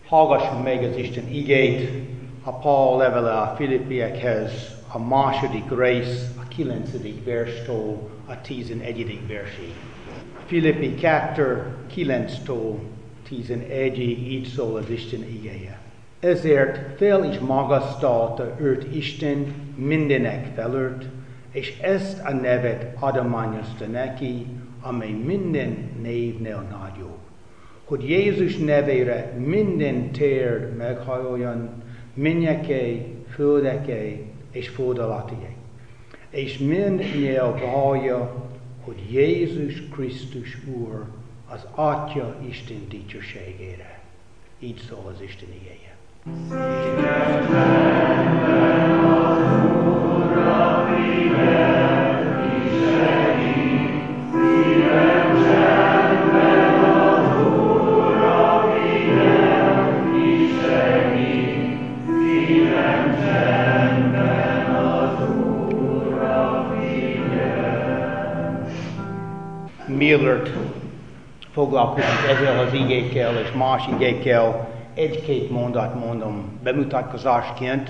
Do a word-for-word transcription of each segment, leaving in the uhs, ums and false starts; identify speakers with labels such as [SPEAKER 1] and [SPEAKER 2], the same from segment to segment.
[SPEAKER 1] Hallgassunk meg az Isten igét, a Pál levele a Filippiekhez, a második rész, a kilencedik verstől a tizenegyedik versig. Filippi kettő, kilenctől tizenegyig így szól az Isten igéje. Ezért fel is magasztalta őt Isten mindenek felett, és ezt a nevet adományozta neki, amely minden névnél nagyobb, hogy Jézus nevére minden térd meghajoljon, mennyeké, földeké és föld alattié, és mind nyelv vallja, hogy Jézus Krisztus Úr az Atya Isten dicsőségére. Így szól az Isten igéje. Mielőtt foglalkozunk ezzel az igékkel és más igékkel, egy-két mondat mondom bemutatkozásként.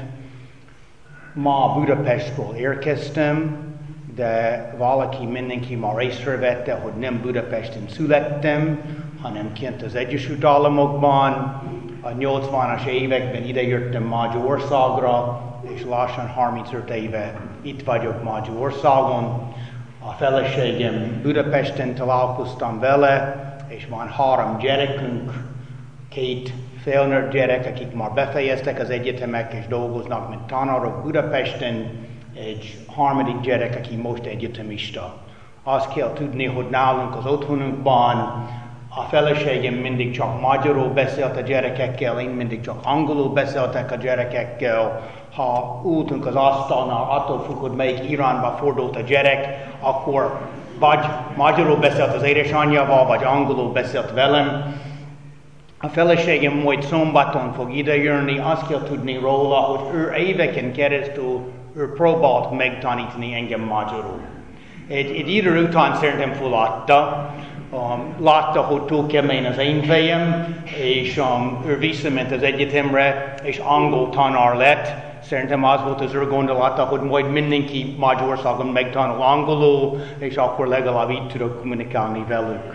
[SPEAKER 1] Ma Budapestről érkeztem, de valaki, mindenki már észrevette, hogy nem Budapesten születtem, hanem kint az Egyesült Államokban. A nyolcvanas években idejöttem Magyarországra, és lassan harmincöt éve itt vagyok Magyarországon. A feleségem Budapesten találkoztam vele, és van három gyerekünk, két felnőtt gyerek, akik már befejeztek az egyetemek és dolgoznak, mint tanárok Budapesten, egy harmadik gyerek, aki most egyetemista. Azt kell tudni, hogy nálunk az otthonunkban a feleségem mindig csak magyarul beszélt a gyerekekkel, én mindig csak angolul beszéltek a gyerekekkel. Ha ültünk az asztalnál, attól függ, hogy melyik irányba fordult a gyerek, akkor vagy magyarul beszélt az édesanyjával, vagy angolul beszélt velem. A feleségem majd szombaton fog idejönni, azt kell tudni róla, hogy ő éveken keresztül ő próbált megtanítani engem magyarul. Egy, egy idő után szerintem feladta, um, látta, hogy túl kemény az én fejem, és um, ő visszament az egyetemre, és angol tanár lett. Szerintem az volt az ő gondolata, hogy majd mindenki Magyarországon megtanul angolul, és akkor legalább így tudok kommunikálni velük.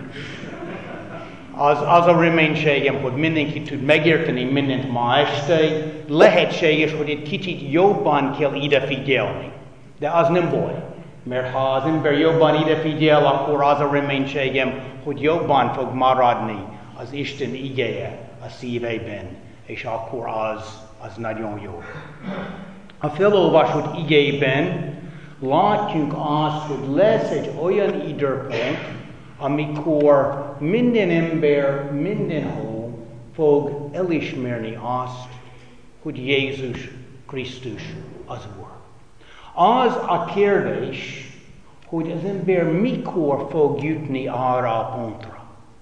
[SPEAKER 1] Az, az a reménységem, hogy mindenki tud megérteni mindent ma este, lehetséges, hogy egy kicsit jobban kell ide figyelni. De az nem baj, mert ha az ember jobban ide figyel, akkor az a reménységem, hogy jobban fog maradni az Isten igéje a szívében, és akkor az, az nagyon jó. A felolvasott igében látjuk azt, hogy lesz egy olyan időpont, amikor minden ember mindenhol fog elismerni azt, hogy Jézus Krisztus az Úr. Az a kérdés, hogy az ember mikor fog jutni arra a pontra.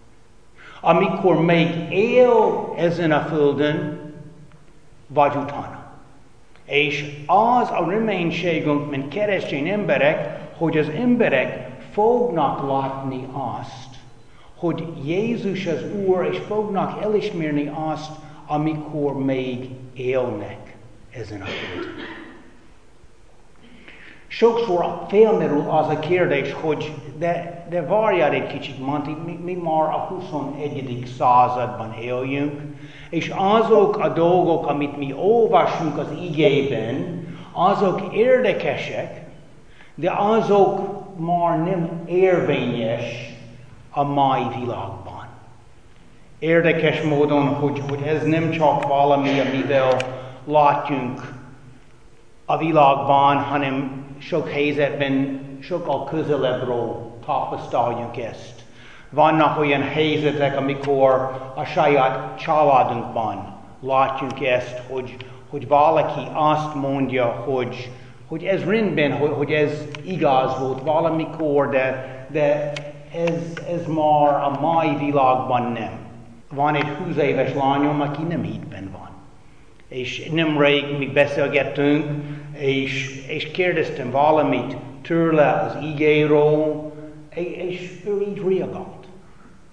[SPEAKER 1] Amikor még él ezen a földön, vagy utána. És az a reménységünk, mint keresztény emberek, hogy az emberek fognak látni azt, hogy Jézus az Úr, és fognak elismerni azt, amikor még élnek ezen a földön. Sokszor felmerül az a kérdés, hogy de, de várjál egy kicsit, Monty, mi, mi már a huszonegyedik században éljünk, és azok a dolgok, amit mi olvasunk az igében, azok érdekesek, de azok már nem érvényes a mai világban. Érdekes módon, hogy, hogy ez nem csak valami, amivel látjunk a világban, hanem sok helyzetben sokkal közelebbről tapasztaljuk ezt. Vannak olyan helyzetek, amikor a saját családunkban látjuk ezt, hogy, hogy valaki azt mondja, hogy, hogy ez rendben, hogy, hogy ez igaz volt valamikor, de, de ez, ez már a mai világban nem. Van egy húsz éves lányom, aki nem hitben van. És nemrég mi beszélgettünk, és, és kérdeztem valamit tőle az igéről, és ő így reagált.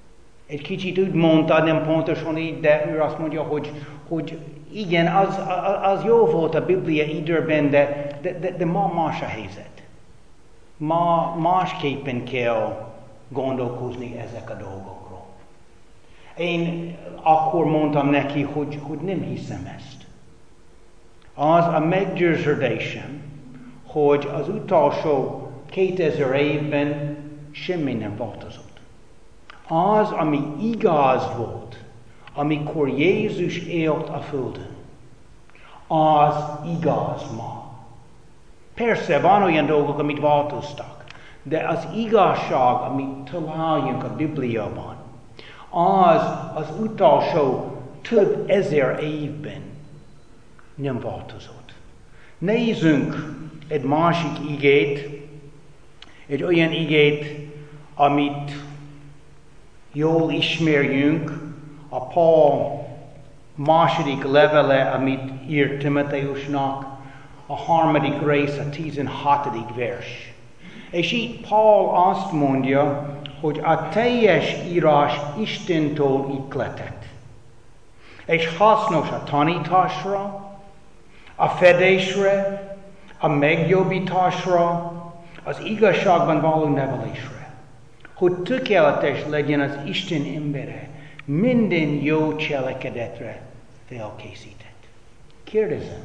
[SPEAKER 1] Egy kicsit úgy mondta, nem pontosan így, de ő azt mondja, hogy, hogy igen, az, az jó volt a Biblia időben, de, de, de, de ma más a helyzet. Ma másképpen kell gondolkozni ezek a dolgokról. Én akkor mondtam neki, hogy, hogy nem hiszem ezt. Az a meggyőződésem, hogy az utolsó kétezer évben semmi nem változott. Az, ami igaz volt, amikor Jézus élt a földön, az igaz ma. Persze van olyan dolgok, amit változtak, de az igazság, amit találjunk a Bibliában, az az utolsó több ezer évben nem változott. Nézzünk egy másik igét, egy olyan igét, amit jól ismerjünk, a Paul második levele, amit írt Timotheusnak, a harmadik rész, a tizenhatodik vers. És itt Paul azt mondja, hogy a teljes írás Istentől ihletett. És hasznos a tanításra, a fedésre, a megjobbításra, az igazságban való nevelésre, hogy tökéletes legyen az Isten embere, minden jó cselekedetre felkészített. Kérdezem,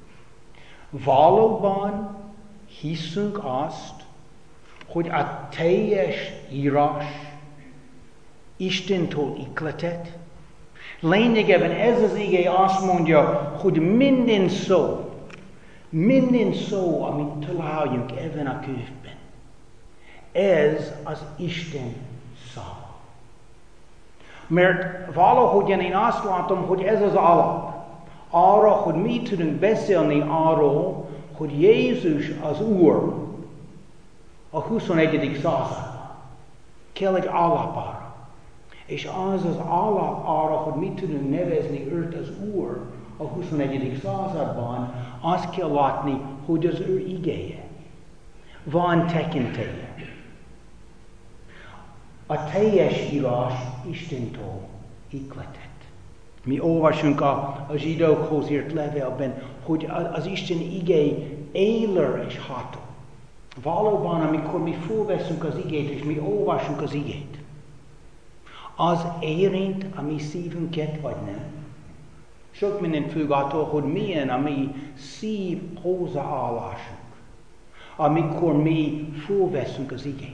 [SPEAKER 1] valóban hiszünk azt, hogy a teljes írás Istentől ihletett? Lényegében ez az ige azt mondja, hogy minden szó, minden szó, amit találjunk ebben a könyvben, ez az Isten szava. Mert valahogyan én azt látom, hogy ez az alap arra, hogy mi tudunk beszélni arról, hogy Jézus az Úr a huszonegyedik században. Kell egy alap arra. És az az alap arra, hogy mi tudunk nevezni őt az Úr a huszonegyedik században, azt kell látni, hogy az ő igéje van tekintélye. A teljes írás Istentől ihletett. Mi olvasunk a, a zsidókhoz írt levélben, hogy az Isten igény élő és ható. Valóban, amikor mi fölveszünk az igét, és mi olvasunk az igét, az érint a mi szívünket, vagy nem? Sok minden függ attól, hogy milyen a mi szív hozzáállásunk, amikor mi fölveszünk az igét.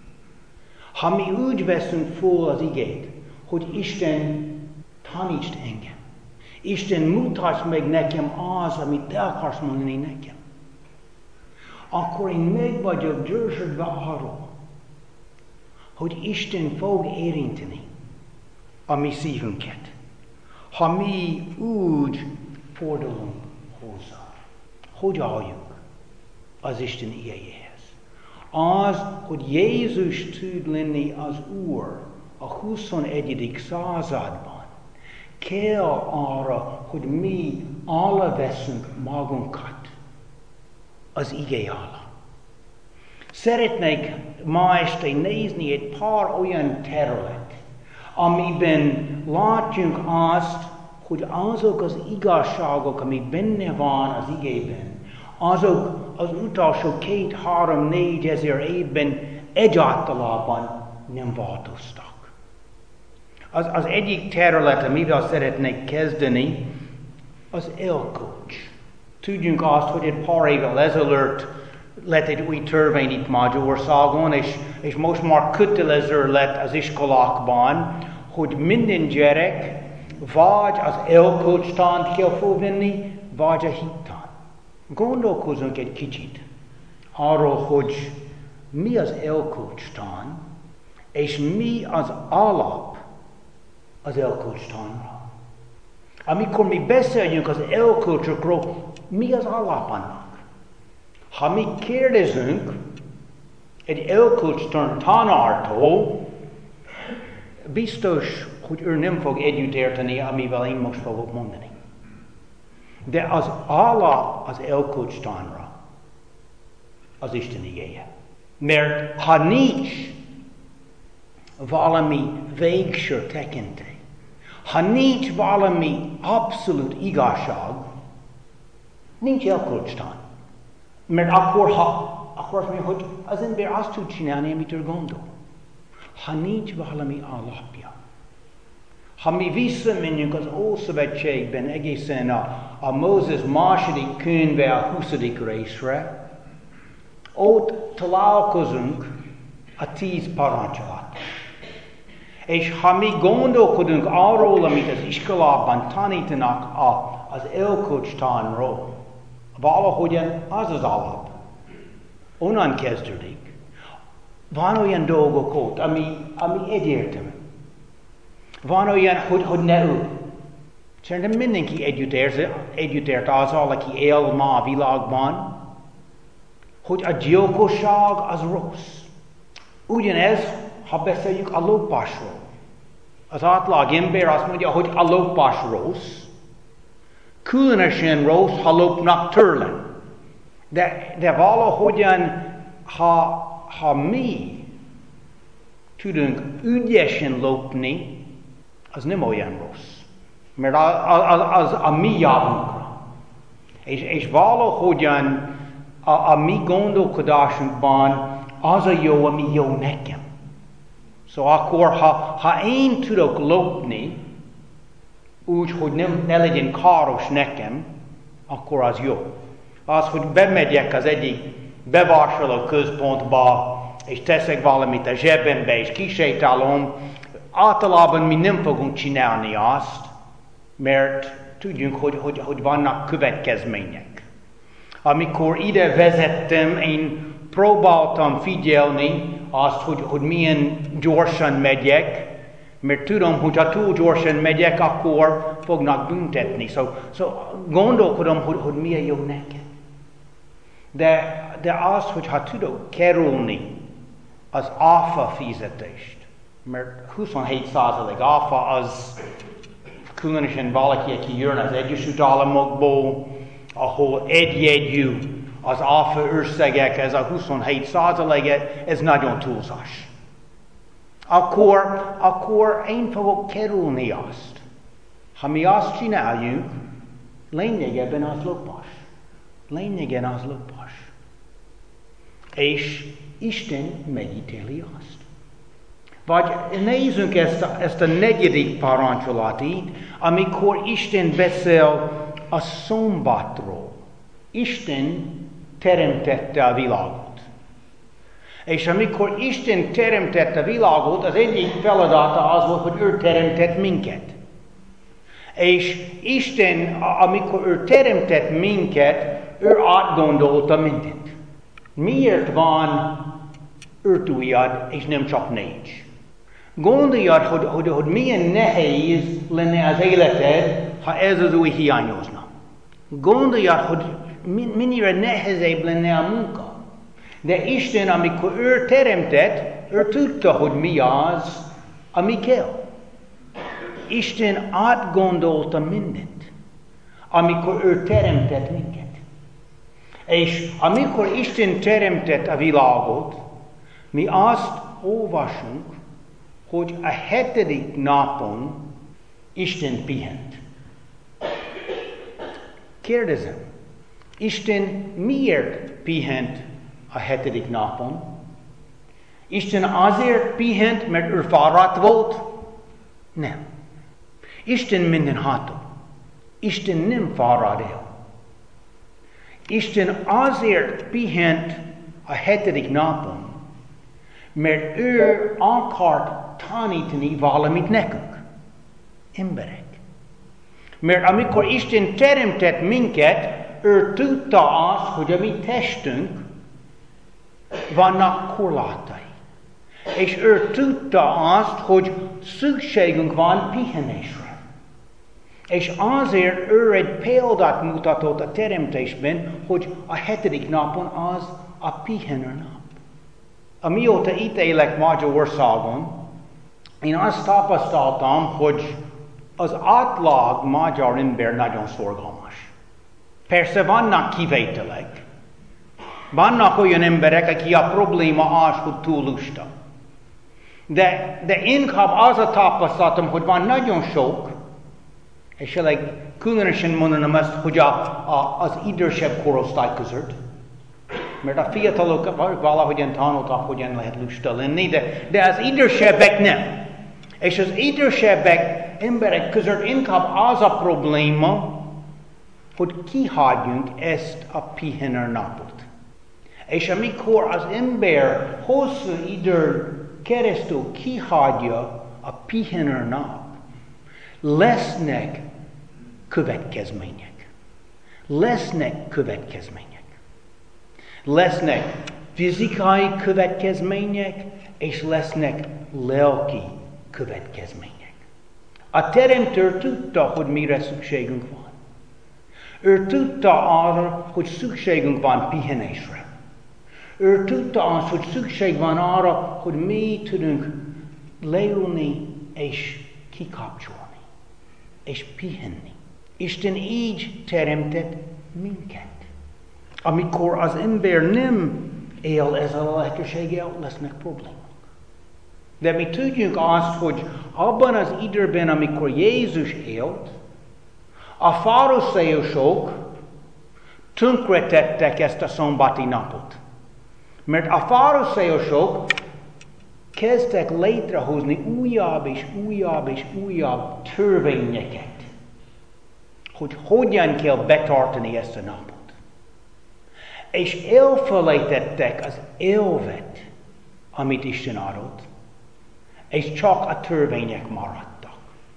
[SPEAKER 1] Ha mi úgy veszünk föl az igét, hogy Isten tanítsd engem, Isten mutasd meg nekem az, amit te akarsz mondani nekem, akkor én meg vagyok győződve arról, hogy Isten fog érinteni a mi szívünket, ha mi úgy fordulunk hozzá. Hogy álljunk az Isten igéjéhez? Az, hogy Jézus tud lenni az Úr a huszonegyedik században, kell arra, hogy mi aláveszünk magunkat az igé alá. Szeretnék ma este nézni egy pár olyan terület, amiben látjunk azt, hogy azok az igazságok, amik benne van az igében, azok az utolsó két, három, négy ezer évben egyáltalában nem változtak. Az, az egyik terület, amivel szeretnék kezdeni, az elkölcs. Tudjunk azt, hogy egy pár évvel ezelőtt lett egy új törvény itt Magyarországon, és, és most már kötelező lett az iskolákban, hogy minden gyerek vagy az elkölcstant kell fölvenni, vagy a hittan. Gondolkozunk egy kicsit arról, hogy mi az elkölcstan, és mi az alap az elkölcstanra. Amikor mi beszéljünk az elkölcsökről, mi az alap annak? Ha mi kérdezünk egy elkölcstan tanártól, biztos, hogy ő nem fog együtt érteni, amivel én most fogok mondani. De az alap az elkölcstanra az Isten igéje. Mert ha nincs valami végső tekintély, ha nincs valami abszolút igazság, nincs elkulcstan. Mert akkor, ha, akkor azt mondja, hogy az ember azt tud csinálni, amit ő gondol. Ha nincs valami alapja. Ha mi visszamegyünk az Ószövetségben egészen a, a Mózes második könyve a huszadik részre, ott találkozunk a tíz parancsolat. És ha mi gondolkodunk arról, amit az iskolában tanítanak a, az elkulcstanról, valahogyan az az alap. Onnan kezdődik. Van olyan dolgok ott, ami, ami egyértelmű. Van olyan, hogy, hogy ne ő. Szerintem mindenki együtt ért, együtt ért azzal, aki él ma a világban, hogy a gyilkosság az rossz. Ugyanez, ha beszéljük a lopásról. Az átlag ember azt mondja, hogy a lopás rossz, különösen rossz, ha lopnak tőlem. De, de valahogyan, ha, ha mi tudunk ügyesen lopni, az nem olyan rossz. Mert az, az, az a mi javunkra. És, és valahogyan a, a mi gondolkodásunkban az a jó, ami jó nekem. Szóval akkor, ha, ha én tudok lopni, úgy, hogy nem, ne legyen káros nekem, akkor az jó. Az, hogy bemegyek az egyik bevásárló központba, és teszek valamit a zsebembe, és kisétálom, általában mi nem fogunk csinálni azt, mert tudjunk, hogy, hogy, hogy vannak következmények. Amikor ide vezettem, én próbáltam figyelni azt, hogy, hogy milyen gyorsan megyek, mert tudom, hogy ha túl gyorsan megyek, akkor fognak büntetni. Szóval so, gondolkodom, hogy, hogy milyen jó nekem. De, de az, hogyha tudok kerülni az áfa fizetést, mert huszonhét százalék áfa az különösen valaki, aki jön az Egyesült Államokból, ahol egyjegyű az áfa összegek, ez a huszonhét százalék, ez nagyon túlzás. Akkor, akkor én fogok kerülni azt. Ha mi azt csináljuk, lényegében az lopás. Lényegen az lopás. És Isten megítéli azt. Vagy nézzünk ezt a, ezt a negyedik parancsolatit, amikor Isten beszél a szombatról. Isten teremtette a világot. És amikor Isten teremtette a világot, az egyik feladata az volt, hogy ő teremtett minket. És Isten, amikor ő teremtett minket, ő átgondolta mindent. Miért van öt ujjad, és nem csak négy? Gondoljad, hogy, hogy, hogy milyen nehéz lenne az életed, ha ez az új hiányozna. Gondoljad, hogy mennyire nehezebb lenne a munka. De Isten, amikor ő teremtett, ő tudta, hogy mi az, ami kell. Isten átgondolta mindent, amikor ő teremtett minket. És amikor Isten teremtett a világot, mi azt olvasunk, hogy a hetedik napon Isten pihent. Kérdezem, Isten miért pihent a hetedik napon? Isten azért pihent, mert ő fáradt volt? Nem. Isten mindenható. Isten nem fárad el. Isten azért pihent a hetedik napon, mert ő akart tanítani valamit nekünk, emberek. Mert amikor Isten teremtett minket, ő tudta azt, hogy a mi testünk vannak korlátai. És ő tudta azt, hogy szükségünk van pihenésre. És azért ő egy példát mutatott a teremtésben, hogy a hetedik napon az a pihenő nap. Amióta itt élek Magyarországon, én azt tapasztaltam, hogy az átlag magyar ember nagyon szorgalmas. Persze vannak kivételek. Vannak olyan emberek, aki a probléma az, hogy túl lusta. De, de inkább az a tapasztalatom, hogy van nagyon sok, és elég különösen mondanom azt, hogy a, a, az idősebb korosztály között, mert a fiatalok valahogyan tanultak, hogyan lehet lusta lenni, de, de az idősebbek nem. És az idősebbek emberek között inkább az a probléma, hogy kihagyjunk ezt a pihenő napot. És amikor az ember hosszú idő keresztül kihagyja a pihenő nap, lesznek következmények. Lesznek következmények. Lesznek fizikai következmények, és lesznek lelki következmények. A Teremtő tudta, hogy mire szükségünk van. Ő tudta arra, hogy szükségünk van pihenésre. Ő tudta azt, hogy szükség van arra, hogy mi tudunk leülni és kikapcsolni, és pihenni. Isten így teremtett minket. Amikor az ember nem él ezzel a lehetőséggel, lesznek problémák. De mi tudjuk azt, hogy abban az időben, amikor Jézus élt, a farizeusok tönkretettek ezt a szombati napot. Mert a farizeusok kezdtek létrehozni újabb és újabb és újabb törvényeket, hogy hogyan kell betartani ezt a napot. És elfelejtettek az elvet, amit Isten adott, és csak a törvények maradtak.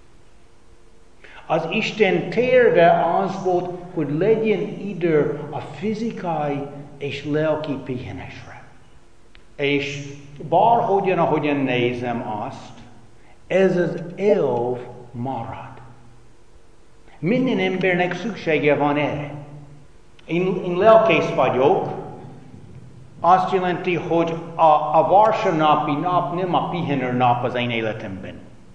[SPEAKER 1] Az Isten terve az volt, hogy legyen idő a fizikai és lelki pihenésre. És bárhogyan, ahogyan nézem azt, ez az elv marad. Minden embernek szüksége van erre. Én, én lelkész vagyok, azt jelenti, hogy a, a vasárnapi nap nem a pihenő nap az én életemben.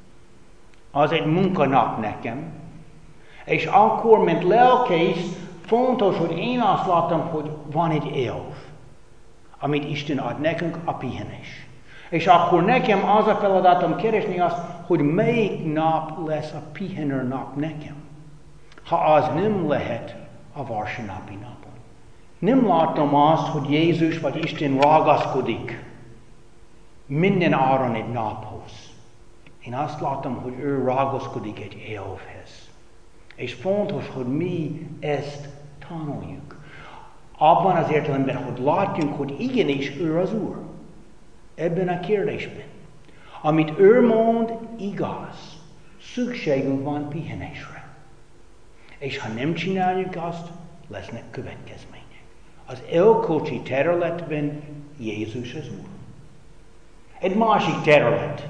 [SPEAKER 1] Az egy munkanap nekem. És akkor, mint lelkész, fontos, hogy én azt látom, hogy van egy elv, amit Isten ad nekünk, a pihenés. És akkor nekem az a feladatom keresni azt, hogy melyik nap lesz a pihenő nap nekem. Ha az nem lehet a vasárnapi napon. Nem látom azt, hogy Jézus vagy Isten ragaszkodik minden áron egy naphoz. Én azt látom, hogy ő ragaszkodik egy elvhez. És fontos, hogy mi ezt tanuljuk. Abban az értelemben, hogy látjunk, hogy igenis ő az Úr. Ebben a kérdésben. Amit ő mond, igaz. Szükségünk van pihenésre. És ha nem csináljuk azt, lesznek következmények. Az elkölcsi területben Jézus az Úr. Egy másik terület.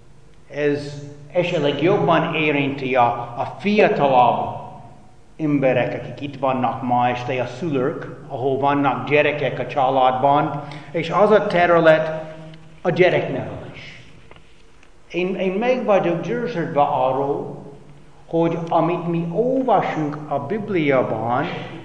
[SPEAKER 1] Ez esetleg jobban érinti a, a fiatalabb emberek, akik itt vannak ma este, a szülők, ahol vannak gyerekek a családban, és az a terület a gyereknevelés. Én, én meg vagyok győződve arról, hogy amit mi olvasunk a Bibliában,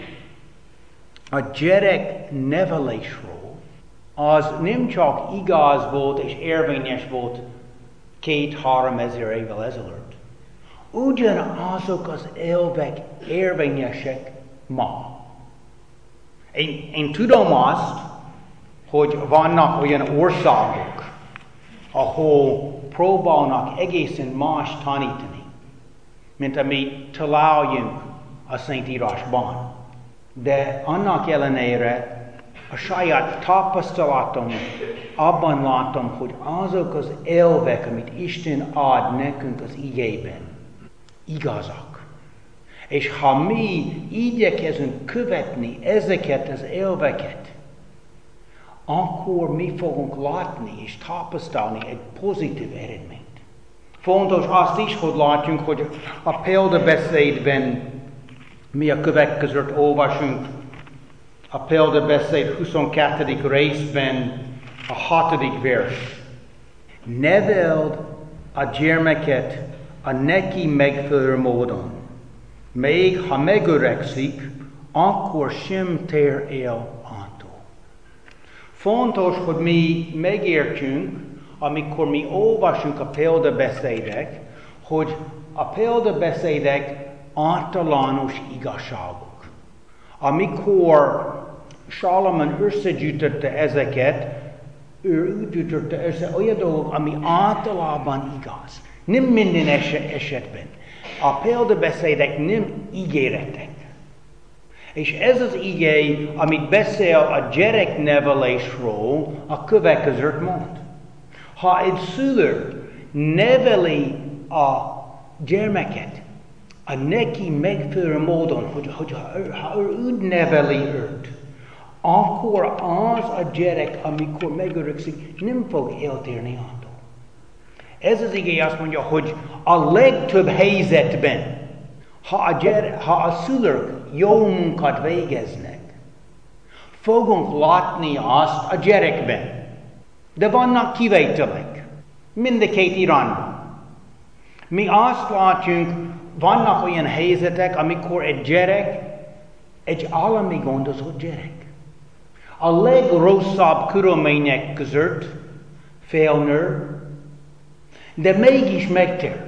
[SPEAKER 1] a gyereknevelésről, az nem csak igaz volt és érvényes volt két-három ezer évvel ezelőtt. Ugyanazok az elvek érvényesek ma. Én, én tudom azt, hogy vannak olyan országok, ahol próbálnak egészen más tanítani, mint amit találjunk a Szentírásban. De annak ellenére a saját tapasztalatom abban látom, hogy azok az elvek, amit Isten ad nekünk az igében, igazak. És ha mi igyekezünk követni ezeket az elveket, akkor mi fogunk látni és tapasztalni egy pozitív eredményt. Fontos azt is, hogy látjunk, hogy a példabeszédben mi a következőt olvasunk. A példabeszéd huszonkettedik részben a hatodik vers. Neveld a gyermeket a neki megfelelő módon. Még ha megöregszik, akkor sem tér el attól. Fontos, hogy mi megértsünk, amikor mi olvasunk a példabeszédek, hogy a példabeszédek általános igazságok. Amikor Salomon összegyűjtötte ezeket, ő úgy gyűjtötte össze olyan dolgok, ami általában igaz. Nem minden esetben. A példabeszédek nem ígéretek. És ez az igény, amit beszél a gyereknevelésről, a következőt mond. Ha egy szülő neveli a gyermeket, a neki megfelelő módon, hogy, hogy ha, ha ő úgy neveli őt, akkor az a gyerek, amikor megöregszik, nem fog eltérni attól. Ez az igény azt mondja, hogy a legtöbb helyzetben, ha a, gyere, ha a szülők jó munkát végeznek, fogunk látni azt a gyerekben. De vannak kivételek. Mind a két irányban. Mi azt látjuk, vannak olyan helyzetek, amikor egy gyerek, egy állami gondozott gyerek. A legrosszabb körülmények között felnő, de mégis megtér.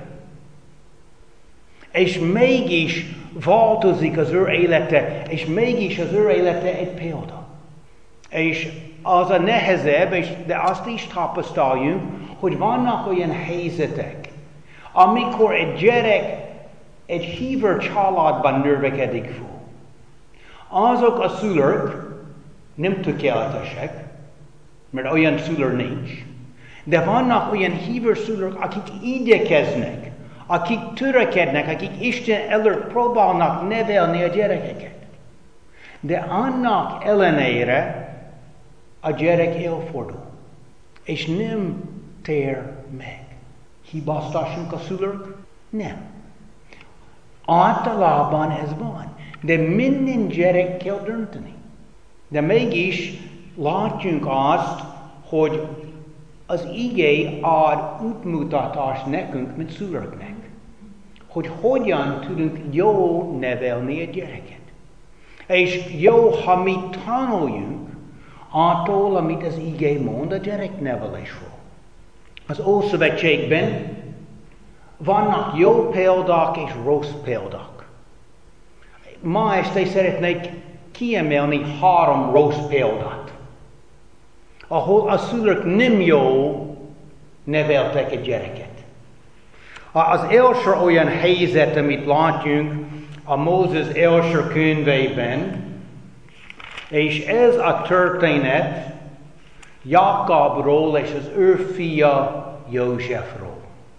[SPEAKER 1] És mégis változik az ő élete, és mégis az ő élete egy példa. És az a nehezebb, és de azt is tapasztaljuk, hogy vannak olyan helyzetek, amikor egy gyerek egy hívő családban növekedik fel. Azok a szülők nem tökéletesek, mert olyan szülő nincs, de vannak olyan hívő szülők, akik igyekeznek, akik törekednek, akik Isten előtt próbálnak nevelni a gyerekeket. De annak ellenére a gyerek elfordul, és nem tér meg. Hibáztassunk a szülők? Nem. Általában ez van, de minden gyerek kell dönteni. De mégis látjunk azt, hogy az igé ad útmutatást nekünk, mint szülőknek, hogy hogyan tudunk jól nevelni a gyereket. És jó, ha mi tanuljunk attól, amit az igé mond a gyereknevelésről. Az Ószövetségben vannak jó példák és rossz példák. Ma este szeretnék kiemelni három rossz példát, ahol a szülők nem jól neveltek egy gyereket. Az első olyan helyzet, amit látjunk a Mózes első könyvében, és ez a történet Jákobról és az ő fia Józsefről.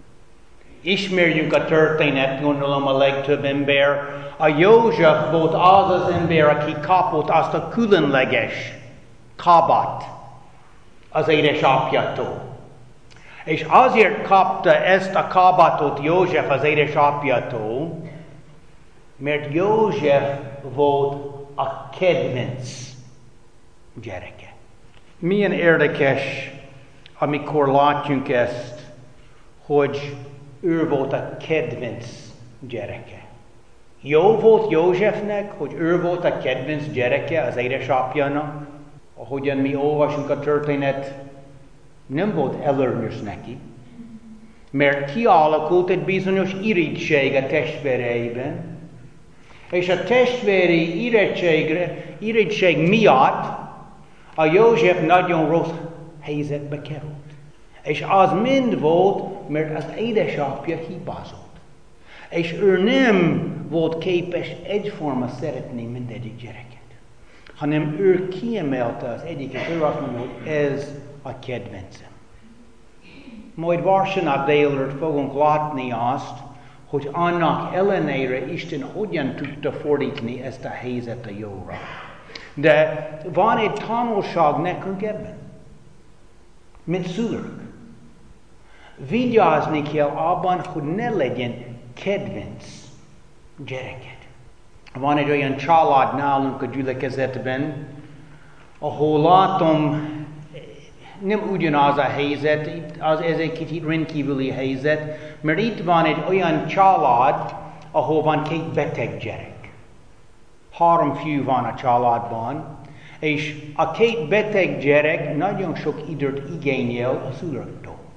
[SPEAKER 1] Ismerjük a történet, gondolom a legtöbb ember. A József volt az az ember, aki kapott azt a különleges kabát az édesapjától. És azért kapta ezt a kabátot József az édesapjától, mert József volt a kedvenc gyereke. Milyen érdekes, amikor látjuk ezt, hogy ő volt a kedvenc gyereke. Jó volt Józsefnek, hogy ő volt a kedvenc gyereke az édesapjának, ahogyan mi olvasunk a történet, nem volt előnyös neki, mert kialakult egy bizonyos irigység a testvéreiben, és a testvéri irigység miatt a József nagyon rossz helyzetbe került. És az mind volt, mert az édesapja hibázott. És ő nem volt képes egyforma szeretni mindegyik gyereket, hanem ő kiemelte az egyiket, ő azt mondta, hogy ez a kedvencem. Majd vasárnap délelőtt fogunk látni azt, hogy annak ellenére Isten hogyan tudta fordítani ezt a helyzetet jóra. De van egy tanulság nekünk ebben, mint szülők. Vigyázni kell abban, hogy ne legyen kedvenc gyereket. Van egy olyan család nálunk a gyülekezetben, ahol látom, nem ugyanaz a helyzet, az, ez egy kicsit rendkívüli helyzet, mert itt van egy olyan család, ahol van két beteg gyerek. Három fiú van a családban, és a két beteg gyerek nagyon sok időt igényel a szülőktől.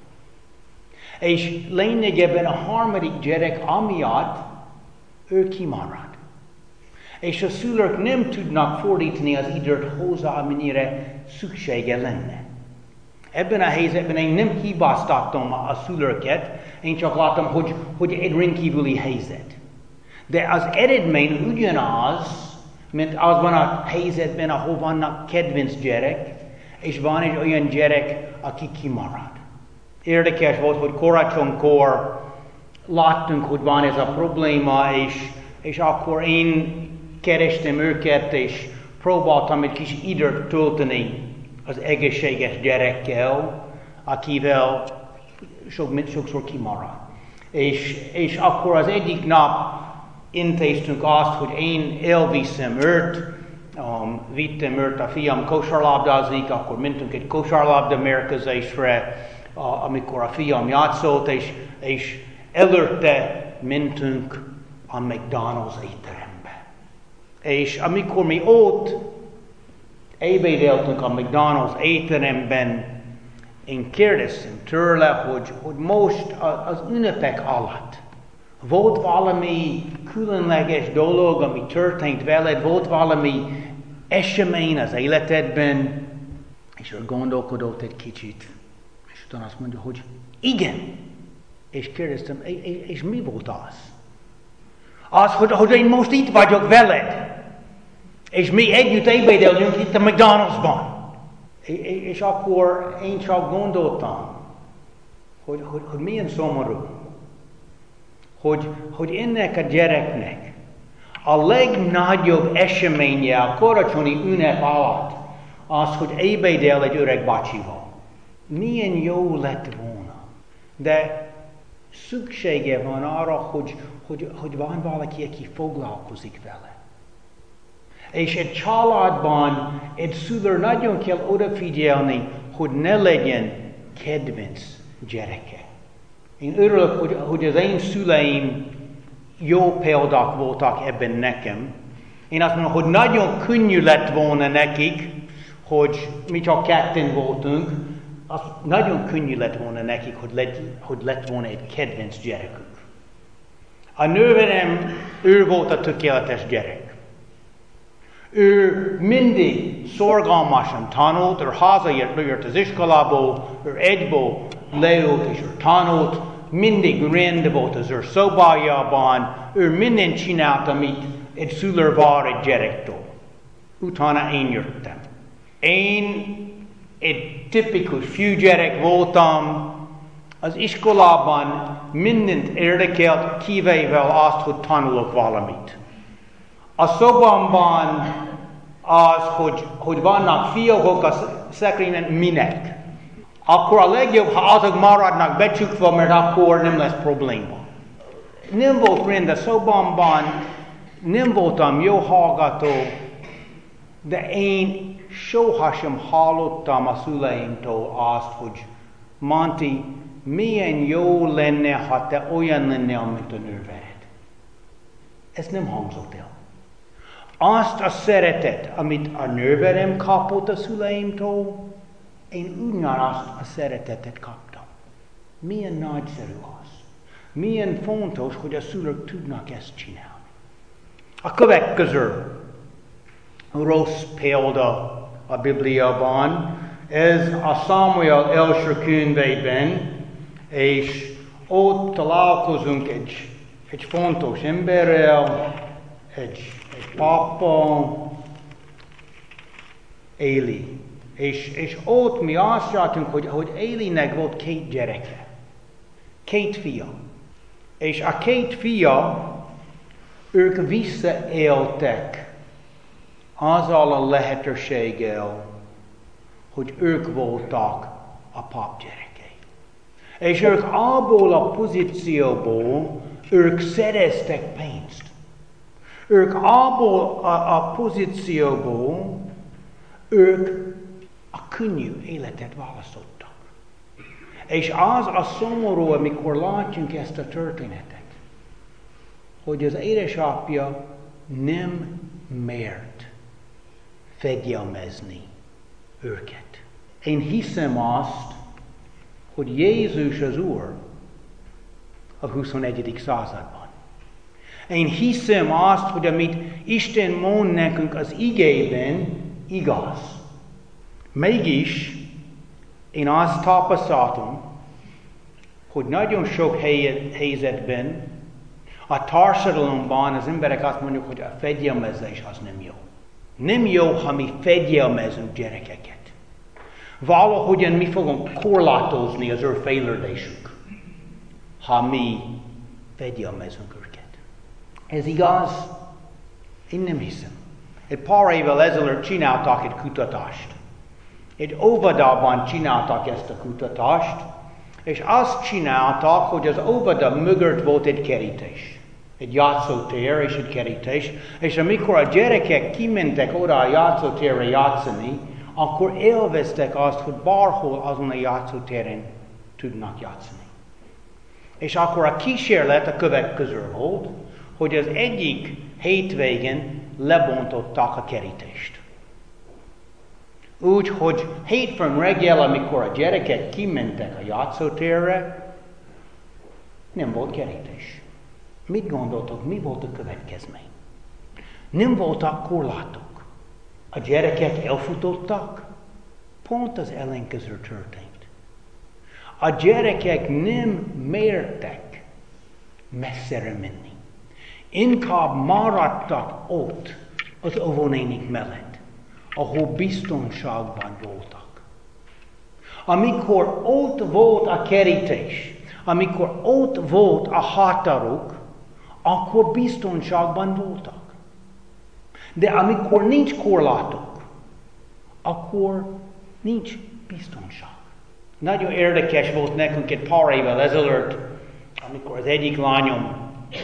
[SPEAKER 1] És lényegében a harmadik gyerek amiatt ő kimarad. És a szülők nem tudnak fordítani az időt hozzá, amennyire szüksége lenne. Ebben a helyzetben én nem hibáztatom a szülőket, én csak látom, hogy, hogy egy rendkívüli helyzet. De az eredmény ugyanaz, mint azban a helyzetben, ahol vannak kedvenc gyerek, és van egy olyan gyerek, aki kimarad. Érdekes volt, hogy karácsonykor láttunk, hogy van ez a probléma, és, és akkor én kerestem őket, és próbáltam egy kis időt tölteni az egészséges gyerekkel, akivel sok, sokszor kimarad. És, és akkor az egyik nap intéztünk azt, hogy én elviszem őt, um, vittem őt, a fiam kosárlabdázik, akkor mentünk egy kosárlabda mérkőzésre, uh, amikor a fiam játszott, és, és előtte mentünk a McDonald's étterembe. És amikor mi ott ebédeltünk a McDonald's étteremben, én kérdeztem tőle, hogy, hogy most az ünnepek alatt volt valami különleges dolog, ami történt veled, volt valami esemény az életedben, és ő gondolkodott egy kicsit, és utána azt mondja, hogy igen. És kérdeztem, és, és mi volt az? Az, hogy, hogy én most itt vagyok veled, és mi együtt ebédelünk itt a McDonald'sban. És akkor én csak gondoltam, hogy, hogy, hogy milyen szomorú, hogy, hogy ennek a gyereknek a legnagyobb eseménye a karácsonyi ünnep alatt az, hogy ebédel egy öreg bácsival. Milyen jó lett volna. De szüksége van arra, hogy, hogy, hogy van valaki, aki foglalkozik vele. És egy családban egy szülő nagyon kell odafigyelni, hogy ne legyen kedvenc gyereke. Én örülök, hogy, hogy az én szüleim jó példák voltak ebben nekem. Én azt mondom, hogy nagyon könnyű lett volna nekik, hogy mi csak ketten voltunk, az nagyon könnyű lett volna nekik, hogy lett, hogy lett volna egy kedvenc gyerekük. A nővérem, ő volt a tökéletes gyerek. Ő mindig szorgalmasan tanult, ő hazajött, lejött az iskolából, ő egyből leült és ő tanult, mindig rend volt az ő szobájában, ő mindent csinált, amit egy szülő vár egy gyerektől. Utána én jöttem. Én egy tipikus fiúgyerek voltam, az iskolában mindent érdekelt, kivéve azt, hogy tanulok valamit. A szobamban az, hogy, hogy vannak fiókok a szekrényen, minek? Akkor a legjobb, ha azok maradnak becsukva, mert akkor nem lesz probléma. Nem volt rend a szobamban, nem voltam jó hallgató, de én sohasem hallottam a szüleimtől azt, hogy Monty, milyen jó lenne, ha te olyan lennél, mint a nővéred. Ez nem hangzott el. Azt a szeretet, amit a nővérem kapott a szüleimtől, én ugyanazt a szeretetet kaptam. Milyen nagyszerű az. Milyen fontos, hogy a szülők tudnak ezt csinálni. A következő rossz példa a Bibliában, ez a Sámuel első könyvében, és ott találkozunk egy, egy fontos emberrel, egy, egy páppal, Éli. És, és ott mi azt látunk, hogy, hogy Élinek volt két gyereke. Két fia. És a két fia, ők visszaéltek azzal a lehetőséggel, hogy ők voltak a pap gyerekei. És ők abból a pozícióból, ők szereztek pénzt. Ők abból a, a pozícióból, ők a könnyű életet választottak. És az a szomorú, amikor látjuk ezt a történetet, hogy az édesapja nem mert fegyelmezni őket. Én hiszem azt, hogy Jézus az Úr a huszonegyedik században. Én hiszem azt, hogy amit Isten mond nekünk az igében, igaz. Mégis én azt tapasztaltam, hogy nagyon sok helyzetben a társadalomban az emberek azt mondják, hogy a fegyelmezés az nem jó. Nem jó, ha mi fegyelmezünk gyerekeket. Valahogyan mi fogunk korlátozni az ő fejlődésük, ha mi fegyelmezünk őket. Ez igaz? Én nem hiszem. Egy pár évvel ezelőtt csináltak egy kutatást. Egy óvodában csináltak ezt a kutatást, és azt csináltak, hogy az óvoda mögött volt egy kerítés. Egy játszótér és egy kerítés, és amikor a gyerekek kimentek oda a játszótérre játszani, akkor élveztek azt, hogy bárhol azon a játszótéren tudnak játszani. És akkor a kísérlet a következő volt, hogy az egyik hétvégén lebontották a kerítést. Úgy, hogy hétfőn reggel, amikor a gyerekek kimentek a játszótérre, nem volt kerítés. Mit gondoltok, mi volt a következmény? Nem voltak korlátok. A gyerekek elfutottak, pont az ellenkező történt. A gyerekek nem mertek messzere menni. Inkább maradtak ott az óvónénik mellett, ahol biztonságban voltak. Amikor ott volt a kerítés, amikor ott volt a határok, akkor biztonságban voltak. De amikor nincs korlátok, akkor nincs biztonság. Nagyon érdekes volt nekünk egy pár évvel ezelőtt, amikor az egyik lányom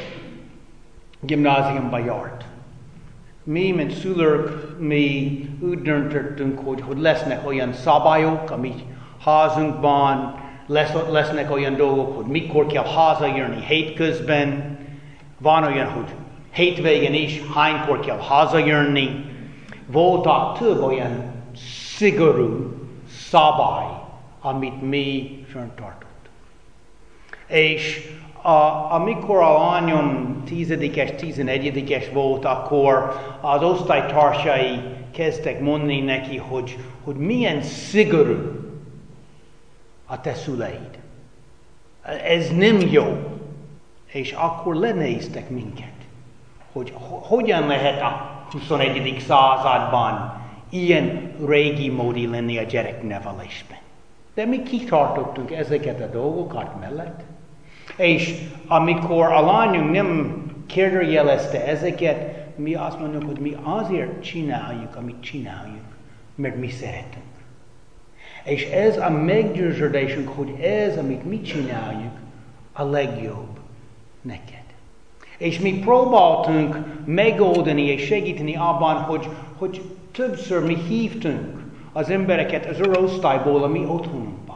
[SPEAKER 1] gimnáziumba járt. Mi, mint szülők, mi úgy döntöttünk, hogy, hogy lesznek olyan szabályok, amit házunkban, lesz, lesznek olyan dolgok, hogy mikor kell hazajönni hétközben, van olyan, hogy hétvégén is hánykor kell hazajönni. Voltak több olyan szigorú szabály, amit mi fenntartott. És a, amikor a lányom tizedikes, tizenegyedikes volt, akkor az osztálytársai kezdtek mondani neki, hogy, hogy milyen szigorú a te szüleid. Ez nem jó. És akkor lenéztek minket, hogy hogyan lehet a huszonegyedik században ilyen régi módi lenni a gyereknevelésben. De mi kitartottunk ezeket a dolgokat mellett. És amikor a lányunk nem kérdőjelezte ezeket, mi azt mondjuk, hogy mi azért csináljuk, amit csináljuk, mert mi szeretünk. És ez a meggyőződésünk, hogy ez, amit mi csináljuk, a legjobb neked. És mi próbáltunk megoldani és segíteni abban, hogy, hogy többször mi hívtunk az embereket az ő osztályból a mi otthonunkba.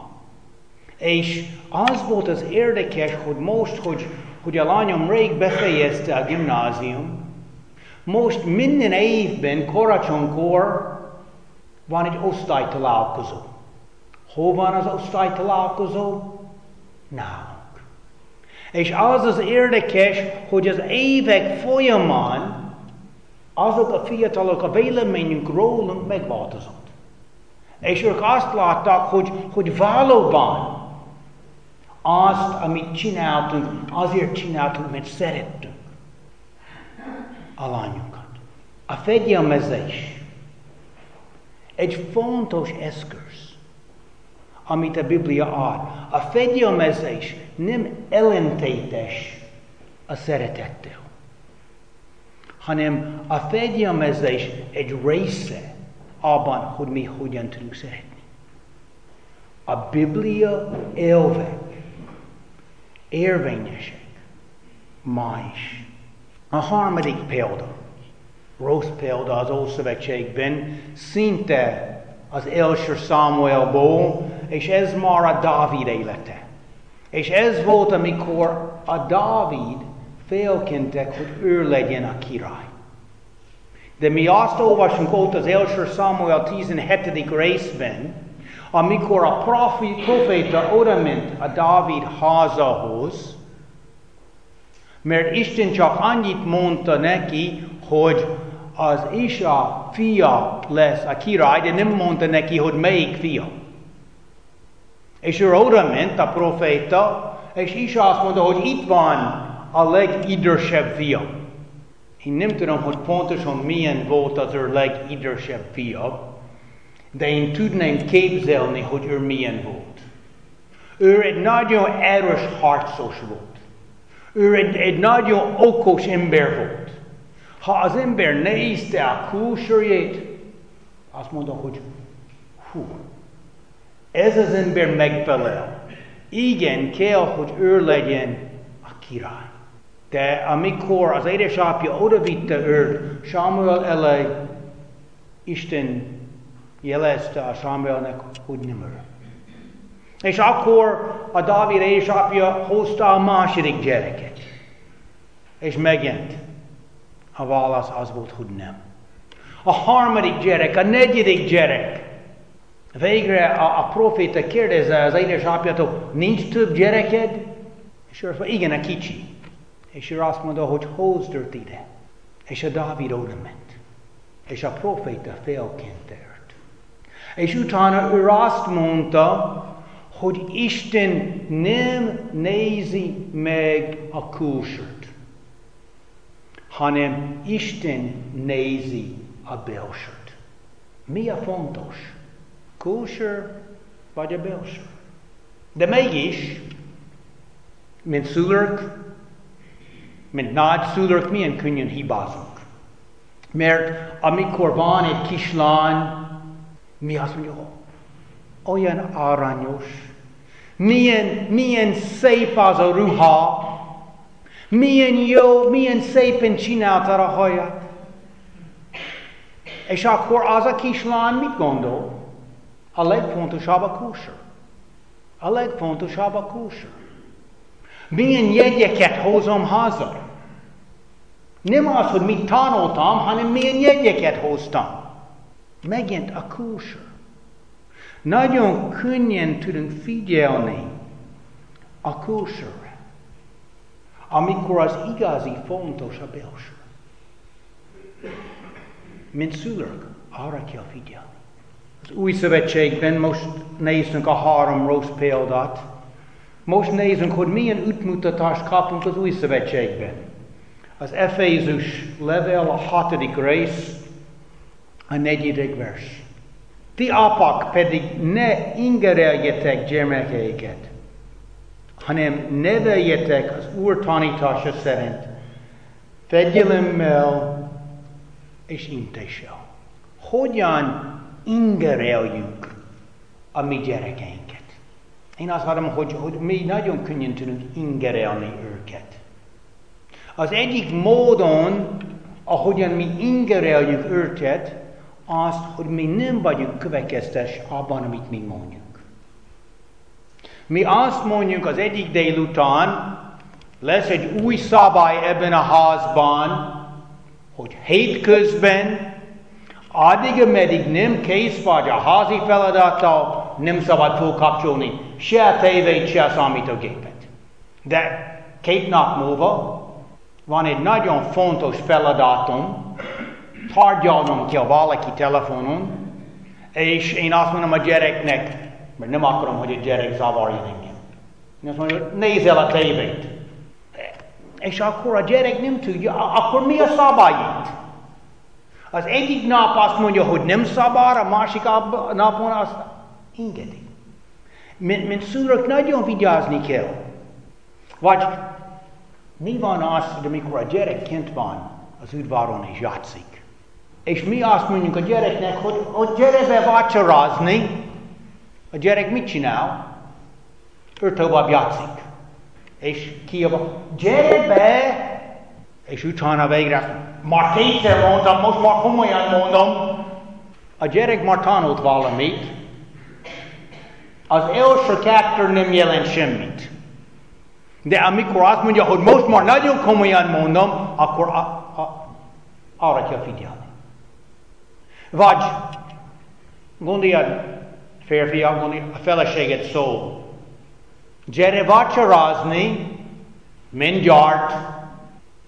[SPEAKER 1] És az volt az érdekes, hogy most, hogy, hogy a lányom rég befejezte a gimnázium, most minden évben, karácsonykor van egy osztálytalálkozó. Hol van az osztálytalálkozó? Nálunk. És az az érdekes, hogy az évek folyamán azok a fiatalok, a véleményünk rólunk megváltozott. És ők azt látták, hogy, hogy valóban azt, amit csináltunk, azért csináltunk, mert szerettünk a lányunkat. A fegyelmezés egy fontos eszköz, amit a Biblia ad. A fegyelmezés nem ellentétes a szeretettel, hanem a fegyelmezés egy része abban, hogy mi hogyan tudunk szeretni. A Biblia elvek érvényesek ma is. A harmadik példa, rossz példa az Ószövetségben, szinte az első Sámuelból, és ez már a Dávid élete. És ez volt, amikor a Dávid félkentek, hogy ő legyen a király. De mi azt olvasunk ott az első Sámuel tizenhetedik részben, amikor a proféta odament a Dávid házához, Mert Isten csak annyit mondta neki, hogy az Isa fia lesz a király, de nem mondta neki, hogy melyik fia. És ő oda ment a proféta, és Isa azt mondta, hogy itt van a legidősebb fia. Én nem tudom, hogy pontosan milyen volt az ő legidősebb fia, de én tudnám képzelni, hogy ő milyen volt. Ő egy nagyon erős harcos volt. Ő egy, egy nagyon okos ember volt. Ha az ember nézte a külsőjét, azt mondta, hogy hú, ez az ember megfelel. Igen, kell, hogy ő legyen a király. De amikor az édesapja odavitte őt Sámuel elé, Isten jelezte a Sámuelnek, hogy nem ő. És akkor a Dávid édesapja hozta a második gyereket. És megint a válasz az volt, hogy nem. A harmadik gyerek, a negyedik gyerek. Végre a, a proféta kérdezze az édesapjától, nincs több gyereked? És ő azt mondja, igen, a kicsi. És ő azt mondta, hogy hozd őt ide. És a Dávid oda ment. És a proféta felkent őt. És utána ő azt mondta, hogy Isten nem nézi meg a külsőt, hanem Isten nézi a belsőt. Mi a fontos? Külső vagy a belső? De mégis, mint szülők, mint nagyszülők, milyen könnyen hibázunk. Mert amikor van egy kislány, mi azt mondjuk, olyan aranyos, milyen, milyen szép az a ruha, milyen jó, milyen szépen csináltad a hajat. És akkor az a kislány mit gondol? A legfontosabb a külső. A legfontosabb a külső. Milyen jegyeket hozom haza? Nem az, hogy mit tanultam, hanem milyen jegyeket hoztam. Megint a külső. Nagyon könnyen tudunk figyelni a külsőre, amikor az igazi fontos a belső. Mint szülők, arra kell figyelni. Az új szövetségben most nézzünk a három rossz példát. Most nézzünk, hogy milyen útmutatást kapunk az új szövetségben. Az Efézus levél, a hatodik rész, a negyedik vers. Ti apák pedig ne ingereljetek gyermekeiket, hanem neveljetek az Úr tanítása szerint, fegyelemmel és intéssel. Hogyan ingereljük a mi gyerekeinket? Én azt mondom, hogy, hogy mi nagyon könnyen tudunk ingerelni őket. Az egyik módon, ahogyan mi ingereljük őket, azt, hogy mi nem vagyunk következtes abban, amit mi mondjuk. Mi azt mondjuk az egyik délután, lesz egy új szabály ebben a házban, hogy hétközben, addig, ameddig nem kész vagy a házi feladattal, nem szabad fölkapcsolni se a tévét, se a számítógépet. De két nap múlva van egy nagyon fontos feladatom, tárgyalnom kell valaki telefonon, és én azt mondom a gyereknek, mert nem akarom, hogy a gyerek zavarjon engem. Én azt mondom, nézz el a tévét. És akkor a gyerek nem tudja, akkor mi a szabályt? Az egyik nap azt mondja, hogy nem szabad, a másik napon azt engedi. Mint, mint szülők nagyon vigyázni kell. Vagy mi van az, hogy amikor a gyerek kint van az udvaron és játszik, és mi azt mondjuk a gyereknek, hogy, hogy gyere be vacsorázni, a gyerek mit csinál? Ő tovább játszik. És kiabál, gyere be! És utána végre, már kétszer mondtam, most már komolyan mondom. A gyerek már tanult valamit. Az első kettő nem jelent semmit. De amikor azt mondja, hogy most már nagyon komolyan mondom, akkor a, a, arra kell figyelni. Vagy gondoljad, férfiak, gondoljad, a feleséget szól. Gyere vacsorázni, menj gyárt,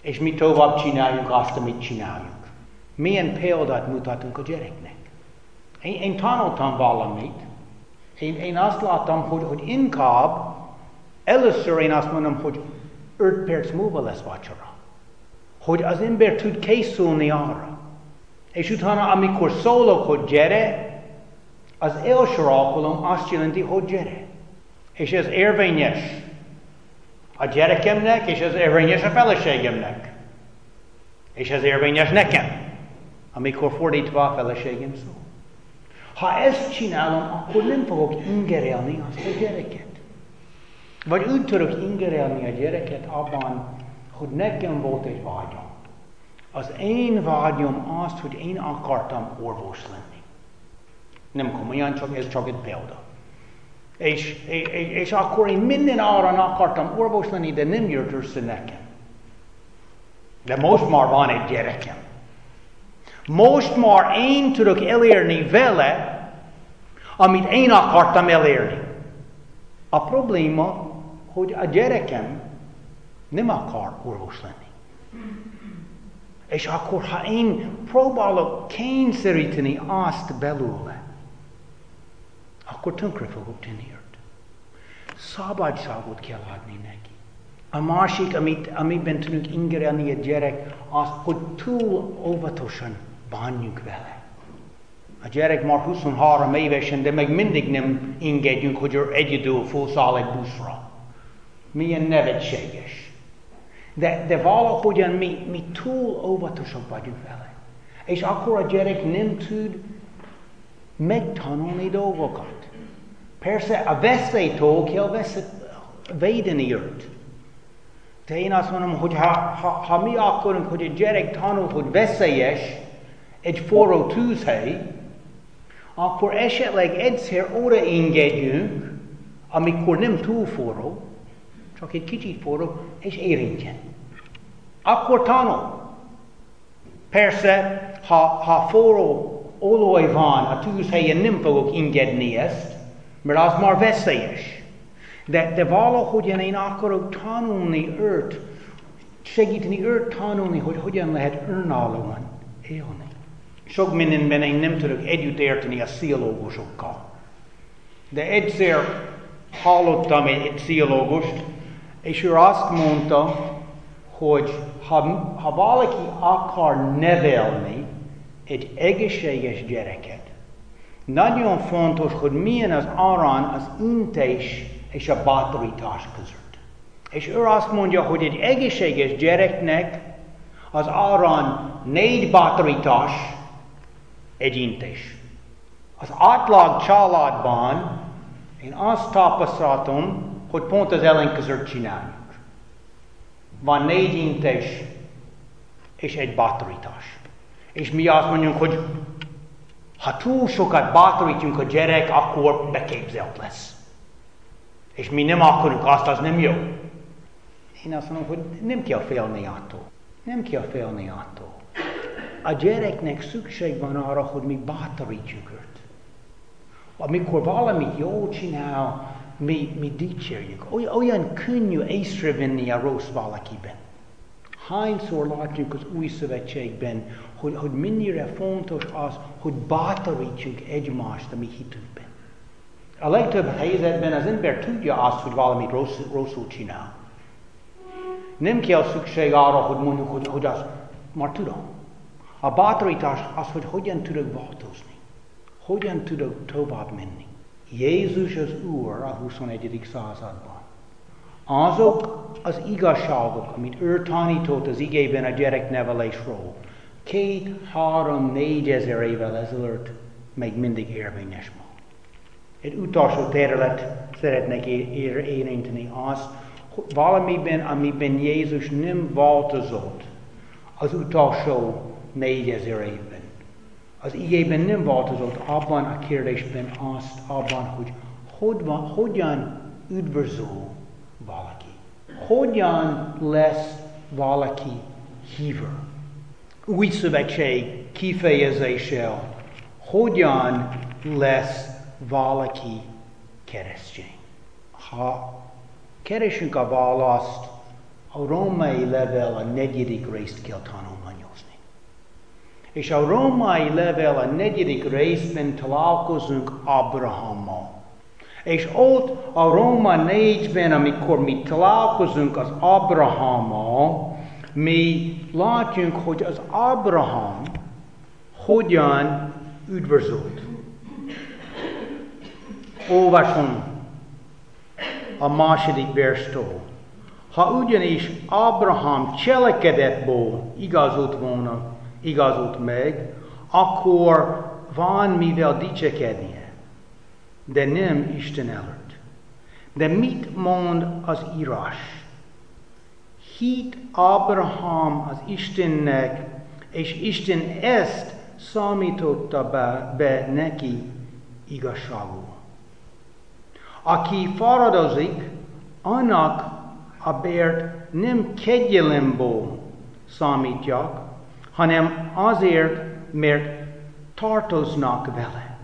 [SPEAKER 1] És mi tovább csináljuk azt, amit csináljuk. Milyen példát mutatunk a gyereknek? Én, én tanultam valamit. Én, én azt láttam, hogy, hogy inkább először én azt mondom, hogy öt perc múlva lesz vacsora. Hogy az ember tud készülni arra. És utána, amikor szólok, hogy gyere, az első alkalom azt jelenti, hogy gyere. És ez érvényes a gyerekemnek, és ez érvényes a feleségemnek. És ez érvényes nekem, amikor fordítva a feleségem szól. Ha ezt csinálom, akkor nem fogok ingerelni azt a gyereket. Vagy úgy tudok ingerelni a gyereket abban, hogy nekem volt egy vágyam. Az én vágyam az, hogy én akartam orvos lenni. Nem komolyan, csak ez csak egy példa. És, és, és akkor én minden áron akartam orvos lenni, de nem jött össze nekem. De most már van egy gyerekem. Most már én tudok elérni vele, amit én akartam elérni. A probléma, hogy a gyerekem nem akar orvos lenni. És akkor, ha én próbálok kényszeríteni azt belőle, akkor tönkre fogok tenni őt. Szabadságot kell adni neki. A másik, amit, amiben tudunk ingerelni a gyerek, az, hogy túl óvatosan bánjunk vele. A gyerek már huszonhárom évesen, de még mindig nem engedjünk, hogy ő egyedül felszáll egy buszra. Milyen nevetséges. De, de valahogyan mi, mi túl óvatosak vagyunk vele. És akkor a gyerek nem tud megtanulni dolgokat. Persze a veszélytől kell vesz- védeni őt. De én azt mondom, hogy ha, ha, ha mi akarunk, hogy a gyerek tanul, hogy veszélyes egy forró tűzhely, akkor esetleg egyszer oda engedjünk, amikor nem túl forró, csak egy kicsit forró, és érintjen. Akkor tanul. Persze, ha, ha forró olaj van a tűzhelyen, nem fogok engedni ezt, mert az már veszélyes. De, de valahogyan én akarok tanulni őt, segíteni őt tanulni, hogy hogyan lehet önállóan élni. Sok mindenben én nem tudok együtt érteni a pszichológusokkal. De egyszer hallottam egy, egy pszichológust, és ő azt mondta, hogy ha, ha valaki akar nevelni egy egészséges gyereket, nagyon fontos, hogy milyen az arány az intés és a bátorítás között. És ő azt mondja, hogy egy egészséges gyereknek az arány négy bátorítás, egy intés. Az átlag családban én azt tapasztaltam, hogy pont az ellenkezőt csináljuk. Van négy intés és egy bátorítás. És mi azt mondjuk, hogy ha túl sokat bátorítjunk a gyerek, akkor beképzelt lesz. És mi nem akarunk azt, az nem jó. Én azt mondom, hogy nem kell félni attól. Nem kell félni attól. A gyereknek szükség van arra, hogy mi bátorítsuk őt. Amikor valamit jól csinál, mi, mi dicsérjük. Olyan, olyan könnyű észrevenni a rossz valakiben. Hányszor látjuk az új szövetségben, hogy, hogy mennyire fontos az, hogy bátorítsuk egymást a mi hitünkben. A legtöbb helyzetben az ember tudja azt, hogy valamit rossz, rosszul csinál. Nem kell szükség arra, hogy mondjuk, hogy, hogy azt már tudom. A bátorítás az, hogy hogyan tudok változni. Hogyan tudok tovább menni. Jézus az Úr a huszonegyedik században. Azok az igazságok, amit ő tanított az igében a gyereknevelésről, két, három, négy ezer évvel ezelőtt még mindig érvényes ma. Egy utolsó terület szeretnék érinteni azt, hogy valamiben, amiben Jézus nem változott az utolsó négyezer évben. Az igében nem változott abban a kérdésben azt, abban, hogy hogyan, hogyan üdvözöl valaki. Hogyan lesz valaki hívő. Új szövetség kifejezéssel, hogyan lesz valaki keresztény. Ha keresünk a választ a római levél a negyedik részt kell tanulmányozni. És a római levél a negyedik részben találkozunk Abrahammal. És ott a Róma négyben, amikor mi találkozunk az Abrahammal, mi látjuk, hogy az Abraham hogyan üdvözölt. Olvasom a második verstől. Ha ugyanis Abraham cselekedetből igazult volna, igazult meg, akkor van mivel dicsekednie, de nem Isten előtt. De mit mond az írás? Hit Abraham az Istennek, és Isten ezt számította be, be neki igazságul. Aki fáradozik, annak a bért nem kegyelemből számítják, hanem azért, mert tartoznak vele.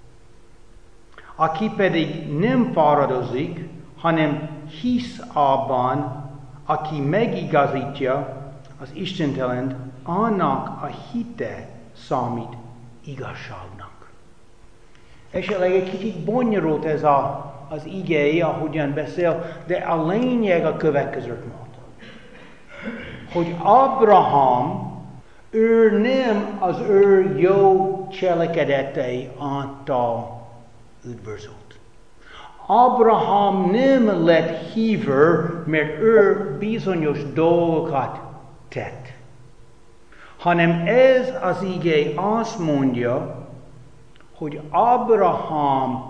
[SPEAKER 1] Aki pedig nem fáradozik, hanem hisz abban, aki megigazítja az istentelent, annak a hite számít igazságnak. Esetleg egy kicsit bonyolult ez a, az igéje, ahogyan beszél, de a lényeg a következőt mond. Hogy Abraham, ő nem az ő jó cselekedetei által üdvözölt. Abraham nem lett hívő, mert ő bizonyos dolgokat tett. Hanem ez az igé azt mondja, hogy Abraham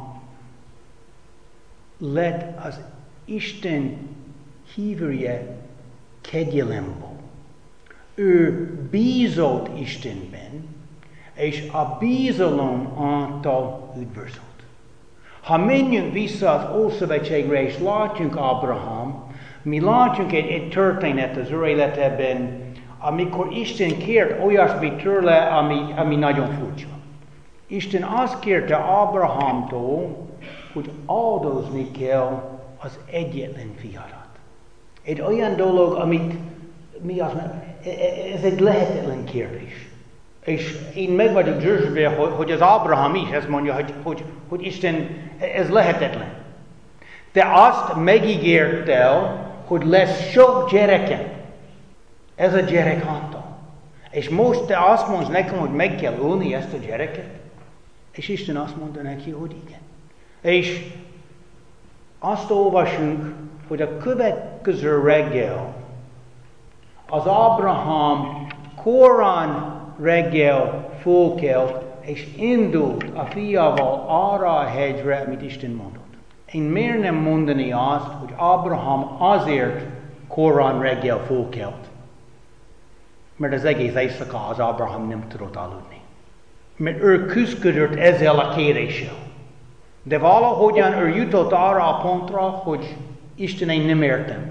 [SPEAKER 1] lett az Isten hívője kegyelemből. Ő bízott Istenben, és a bizalom által üdvözölt. Ha menjünk vissza az Ószövetségre, és látjunk Abraham, mi látjunk egy, egy történet az ő életében, amikor Isten kért olyasmit tőle, ami, ami nagyon furcsa. Isten azt kérte Abrahamtól, hogy áldozni kell az egyetlen fiadat. Egy olyan dolog, amit mi azt mondjuk, ez egy lehetetlen kérdés. És én meg vagyok győződve, hogy az Abraham is ezt mondja, hogy, hogy, hogy Isten, ez lehetetlen. De azt megígérte, hogy lesz sok gyerekem. Ez a gyerek által. És most te azt mondsz nekem, hogy meg kell ölni ezt a gyereket? És Isten azt mondta neki, hogy igen. És azt olvasunk, hogy a következő reggel az Abraham korán reggel fölkelt, és indult a fiával arra a hegyre, amit Isten mondott. Én miért nem mondani azt, hogy Abraham azért korán reggel fölkelt? Mert az egész éjszaka az Abraham nem tudott aludni. Mert ő küzdött ezzel a kéréssel. De valahogyan ő jutott arra a pontra, hogy Isten, én nem értem.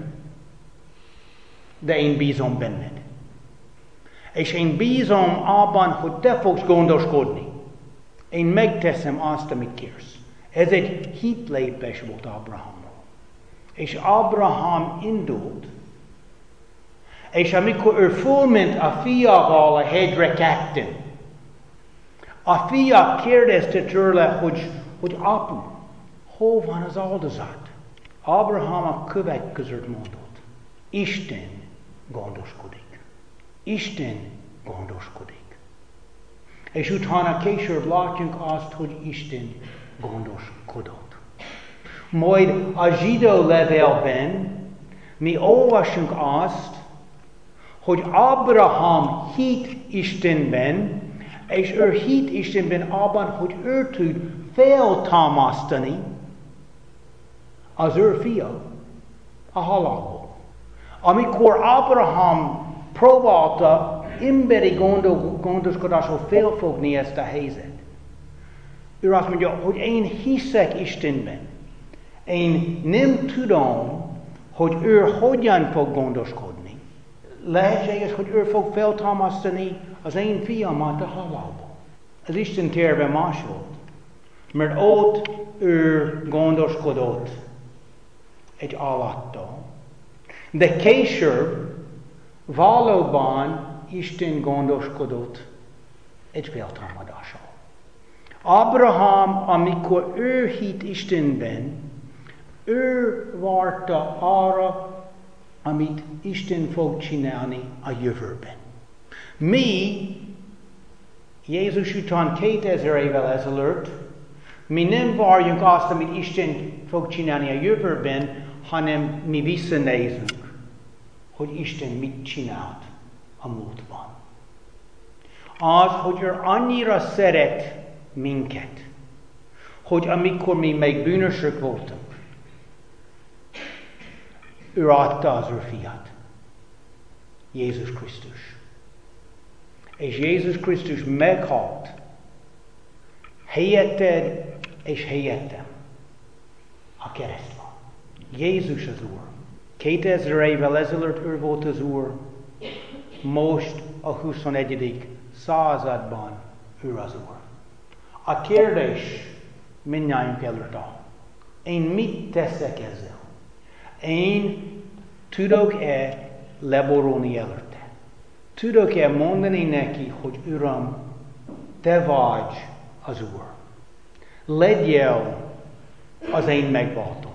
[SPEAKER 1] De én bízom benned. És én bízom abban, hogy te fogsz gondoskodni. Én megteszem azt, amit kérsz. Ez egy hitlépés volt Abrahamról. És Abraham indult. És amikor ő fölment a fiával a hegyre ketten, a fia kérdezte tőle, hogy, hogy apu, hol van az áldozat? Abraham a következőt mondott. Isten gondoskodik. Isten gondoskodik. És utána később látjuk azt, hogy Isten gondoskodott. Majd a zsidó levélben mi olvasunk azt, hogy Abraham hit Istenben, és ő hit Istenben abban, hogy ő tud feltámasztani az ő fia a halálból. Amikor Abraham próbálta emberi gondoskodásról felfogni ezt a helyzet, ő azt mondja, hogy én hiszek Istenben. Én nem tudom, hogy ő hogyan fog gondoskodni. Lehetséges, hogy ő fog feltámasztani az én fiamat a halálból. Az Isten terve más volt. Mert ott ő gondoskodott egy állattal. De később valóban Isten gondoskodott egy feltámadással. Abraham, amikor ő hitt Istenben, ő várta arra, amit Isten fog csinálni a jövőben. Mi, Jézus után kétezer évvel ezelőtt, mi nem várjuk azt, amit Isten fog csinálni a jövőben, hanem mi visszanézünk, hogy Isten mit csinált a múltban. Az, hogy ő annyira szeret minket, hogy amikor mi még bűnösök voltunk, ő adta az ő fiát, Jézus Krisztus. És Jézus Krisztus meghalt helyetted és helyettem a kereszten. Jézus az Úr. Kétezer évvel ezelőtt ő volt az Úr, most a huszonegyedik században ő az Úr. A kérdés mindnyájunk előtt áll. Én mit teszek ezzel? Én tudok-e leborulni előtte? Tudok-e mondani neki, hogy Uram, te vagy az Úr? Legyél az én megváltom.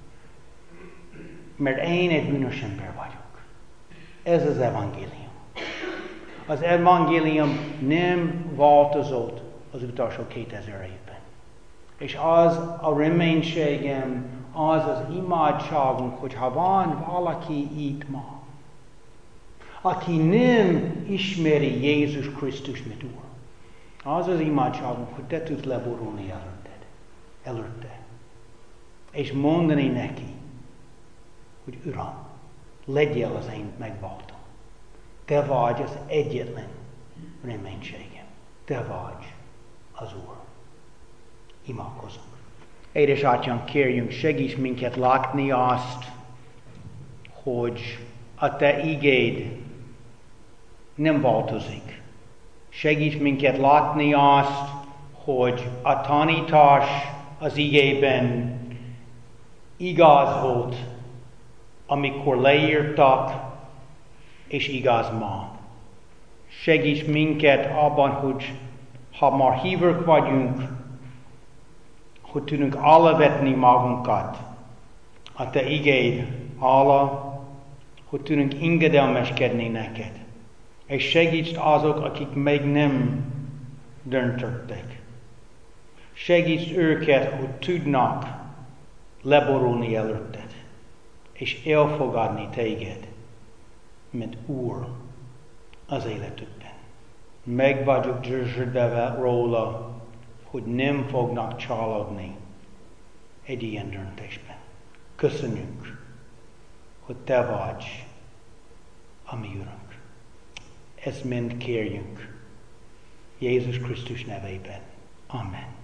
[SPEAKER 1] Mert én egy bűnös ember vagyok. Ez az evangélium. Az evangélium nem változott az utolsó kétezer évben. És az a reménységem, az az imádságunk, hogy ha van valaki itt ma, aki nem ismeri Jézus Krisztus, mint Úr, az az imádságunk, hogy te tudsz leborulni előtted, előtte. És mondani neki, hogy Uram, legyél az én megváltom. Te vagy az egyetlen reménységem. Te vagy az Úr. Imádkozunk. Édesatyám, kérjünk, segíts minket látni azt, hogy a te igéd nem változik. Segíts minket látni azt, hogy a tanítás az igében igaz volt, amikor leírtak, és igaz ma. Segíts minket abban, hogy ha már hívők vagyunk, hogy tudunk alávetni magunkat a te igéd alá, hogy tudunk engedelmeskedni neked. És segíts azok, akik még nem döntöttek. Segíts őket, hogy tudnak leborulni előtted, és elfogadni téged, mint Úr az életükben. Meg vagyok győződve róla, hogy nem fognak csalódni egy ilyen döntésben. Köszönjük, hogy te vagy a mi Urunk. Ezt mind kérjünk Jézus Krisztus nevében. Amen.